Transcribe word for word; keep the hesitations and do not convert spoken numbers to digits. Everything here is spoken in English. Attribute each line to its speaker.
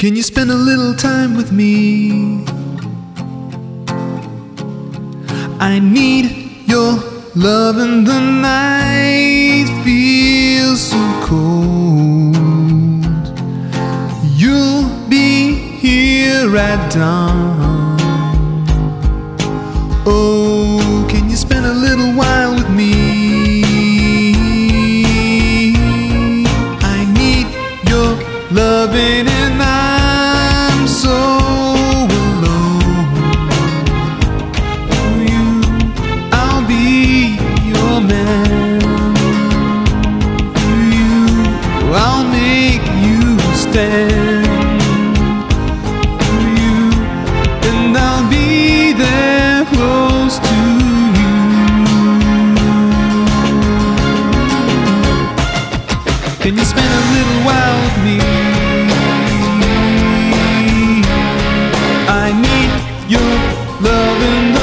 Speaker 1: Can you spend a little time with me? I need your love and the night feels so cold. You'll be here at dawn. Oh, can you spend a little while with me? I need your loving and I'm so alone. For you, I'll be your man. For you, I'll make you stand. For you, and I'll be there close to you. Can you spend a little while with me? I need your love and